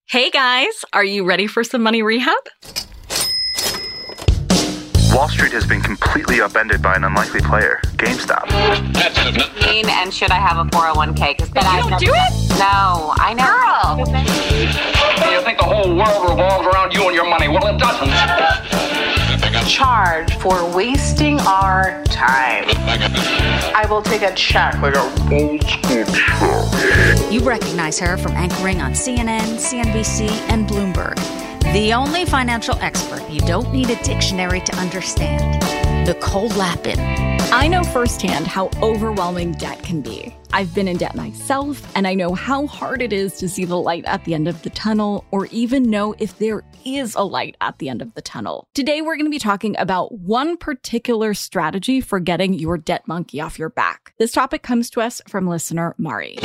Hey guys, are you ready for some money rehab? Wall Street has been completely upended by an unlikely player, GameStop. And should I have a 401k? But you don't do it? No, I know. Girl! You think the whole world revolves around you and your money? Well, it doesn't. Charge for wasting our time. I will take a check like a old school check. You recognize her from anchoring on CNN, CNBC, and Bloomberg. The only financial expert you don't need a dictionary to understand. Nicole Lapin. I know firsthand how overwhelming debt can be. I've been in debt myself, and I know how hard it is to see the light at the end of the tunnel, or even know if there is a light at the end of the tunnel. Today, we're going to be talking about one particular strategy for getting your debt monkey off your back. This topic comes to us from listener Mari.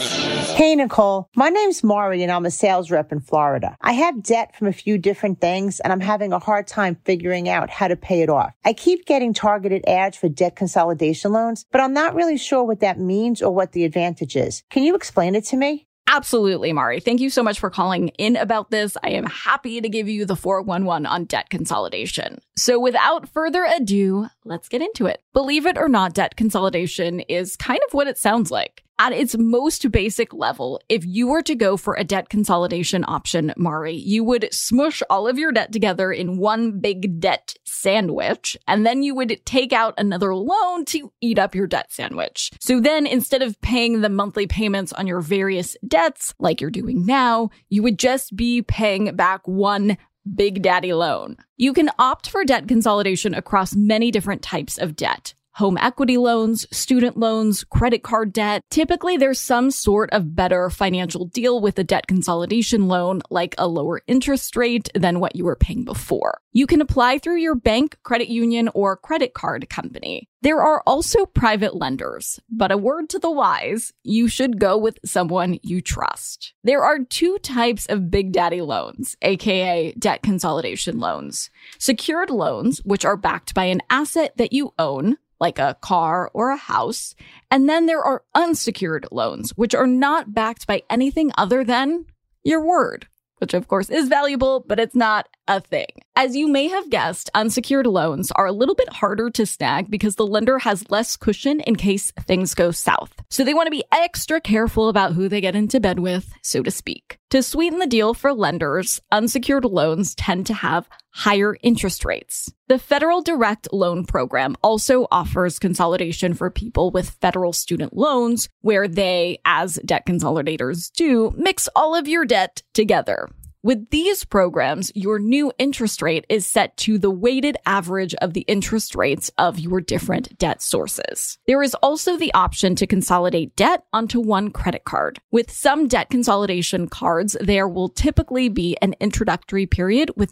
Hey, Nicole. My name's Mari, and I'm a sales rep in Florida. I have debt from a few different things, and I'm having a hard time figuring out how to pay it off. I keep getting targeted ads for debt consolidation loans, but I'm not really sure what that means or what the advantage is. Can you explain it to me? Absolutely, Mari. Thank you so much for calling in about this. I am happy to give you the 411 on debt consolidation. So without further ado, let's get into it. Believe it or not, debt consolidation is kind of what it sounds like. At its most basic level, if you were to go for a debt consolidation option, Mari, you would smush all of your debt together in one big debt sandwich, and then you would take out another loan to eat up your debt sandwich. So then instead of paying the monthly payments on your various debts like you're doing now, you would just be paying back one Big Daddy loan. You can opt for debt consolidation across many different types of debt. Home equity loans, student loans, credit card debt. Typically, there's some sort of better financial deal with a debt consolidation loan, like a lower interest rate than what you were paying before. You can apply through your bank, credit union, or credit card company. There are also private lenders, but a word to the wise, you should go with someone you trust. There are two types of Big Daddy loans, aka debt consolidation loans. Secured loans, which are backed by an asset that you own, like a car or a house. And then there are unsecured loans, which are not backed by anything other than your word, which of course is valuable, but it's not a thing. As you may have guessed, unsecured loans are a little bit harder to snag because the lender has less cushion in case things go south. So they want to be extra careful about who they get into bed with, so to speak. To sweeten the deal for lenders, unsecured loans tend to have higher interest rates. The Federal Direct Loan Program also offers consolidation for people with federal student loans, where they, as debt consolidators do, mix all of your debt together. With these programs, your new interest rate is set to the weighted average of the interest rates of your different debt sources. There is also the option to consolidate debt onto one credit card. With some debt consolidation cards, there will typically be an introductory period with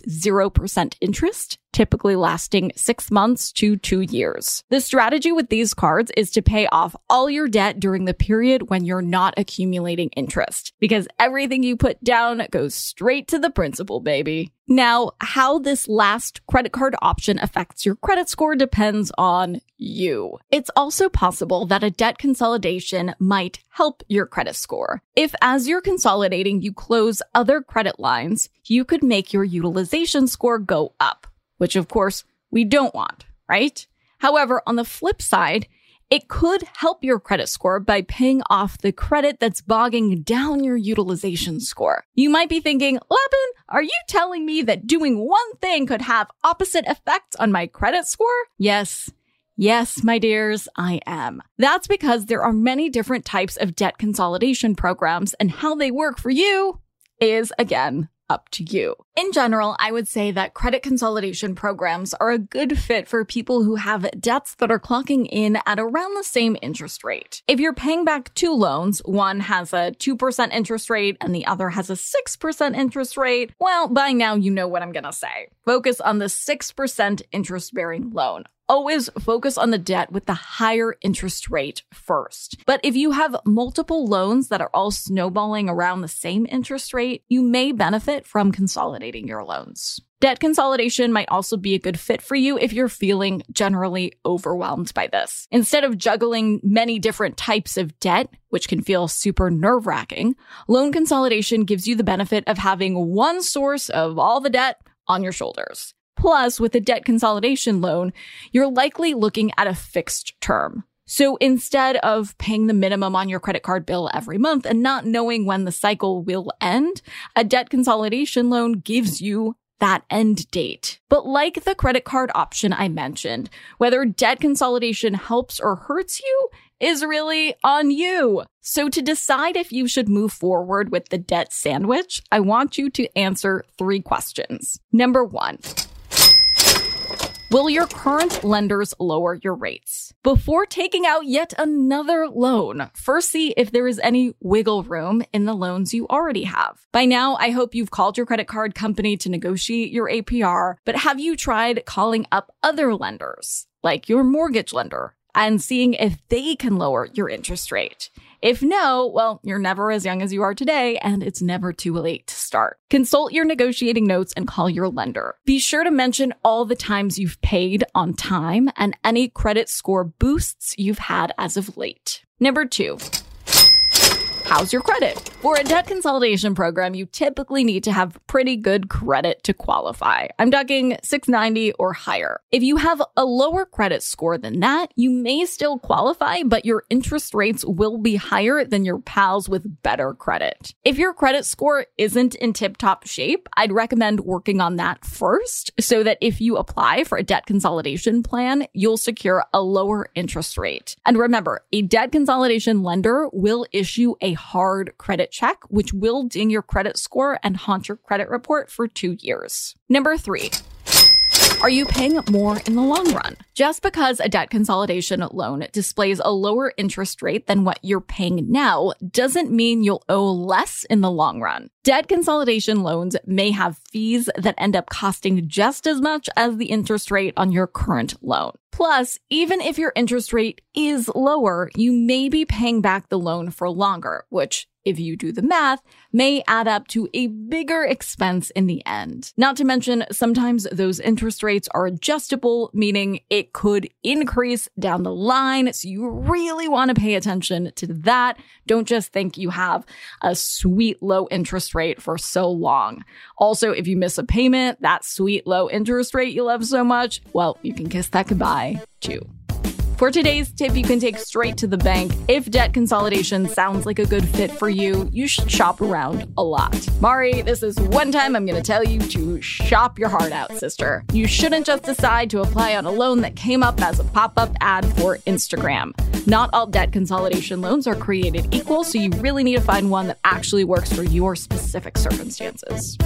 0% interest, typically lasting 6 months to 2 years. The strategy with these cards is to pay off all your debt during the period when you're not accumulating interest, because everything you put down goes straight to the principal, baby. Now, how this last credit card option affects your credit score depends on you. It's also possible that a debt consolidation might help your credit score. If as you're consolidating, you close other credit lines, you could make your utilization score go up, which of course we don't want, right? However, on the flip side, it could help your credit score by paying off the credit that's bogging down your utilization score. You might be thinking, Lapin, are you telling me that doing one thing could have opposite effects on my credit score? Yes, my dears, I am. That's because there are many different types of debt consolidation programs, and how they work for you is, again, up to you. In general, I would say that credit consolidation programs are a good fit for people who have debts that are clocking in at around the same interest rate. If you're paying back two loans, one has a 2% interest rate and the other has a 6% interest rate, well, by now you know what I'm gonna say. Focus on the 6% interest-bearing loan. Always focus on the debt with the higher interest rate first. But if you have multiple loans that are all snowballing around the same interest rate, you may benefit from consolidating your loans. Debt consolidation might also be a good fit for you if you're feeling generally overwhelmed by this. Instead of juggling many different types of debt, which can feel super nerve-wracking, loan consolidation gives you the benefit of having one source of all the debt on your shoulders. Plus, with a debt consolidation loan, you're likely looking at a fixed term. So instead of paying the minimum on your credit card bill every month and not knowing when the cycle will end, a debt consolidation loan gives you that end date. But like the credit card option I mentioned, whether debt consolidation helps or hurts you is really on you. So to decide if you should move forward with the debt sandwich, I want you to answer 3 questions. Number 1. Will your current lenders lower your rates? Before taking out yet another loan, first see if there is any wiggle room in the loans you already have. By now, I hope you've called your credit card company to negotiate your APR, but have you tried calling up other lenders, like your mortgage lender, and seeing if they can lower your interest rate? If no, well, you're never as young as you are today, and it's never too late to start. Consult your negotiating notes and call your lender. Be sure to mention all the times you've paid on time and any credit score boosts you've had as of late. Number 2. How's your credit? For a debt consolidation program, you typically need to have pretty good credit to qualify. I'm talking 690 or higher. If you have a lower credit score than that, you may still qualify, but your interest rates will be higher than your pals with better credit. If your credit score isn't in tip-top shape, I'd recommend working on that first so that if you apply for a debt consolidation plan, you'll secure a lower interest rate. And remember, a debt consolidation lender will issue a hard credit check, which will ding your credit score and haunt your credit report for 2 years. Number 3. Are you paying more in the long run? Just because a debt consolidation loan displays a lower interest rate than what you're paying now doesn't mean you'll owe less in the long run. Debt consolidation loans may have fees that end up costing just as much as the interest rate on your current loan. Plus, even if your interest rate is lower, you may be paying back the loan for longer, which, if you do the math, may add up to a bigger expense in the end. Not to mention, sometimes those interest rates are adjustable, meaning it could increase down the line. So you really want to pay attention to that. Don't just think you have a sweet low interest rate for so long. Also, if you miss a payment, that sweet low interest rate you love so much, well, you can kiss that goodbye too. For today's tip you can take straight to the bank. If debt consolidation sounds like a good fit for you, you should shop around a lot. Mari, this is one time I'm going to tell you to shop your heart out, sister. You shouldn't just decide to apply on a loan that came up as a pop-up ad for Instagram. Not all debt consolidation loans are created equal, so you really need to find one that actually works for your specific circumstances.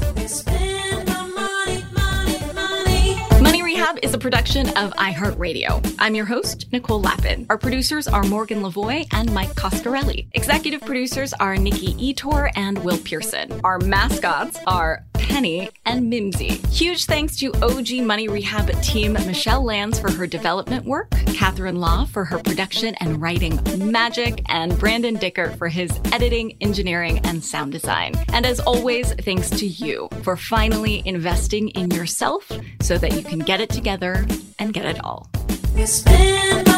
Money Rehab is a production of iHeartRadio. I'm your host, Nicole Lappin. Our producers are Morgan Lavoie and Mike Coscarelli. Executive producers are Nikki Etor and Will Pearson. Our mascots are Penny and Mimsy. Huge thanks to OG Money Rehab team Michelle Lands for her development work, Catherine Law for her production and writing magic, and Brandon Dickert for his editing, engineering, and sound design. And as always, thanks to you for finally investing in yourself so that you can get it together and get it all.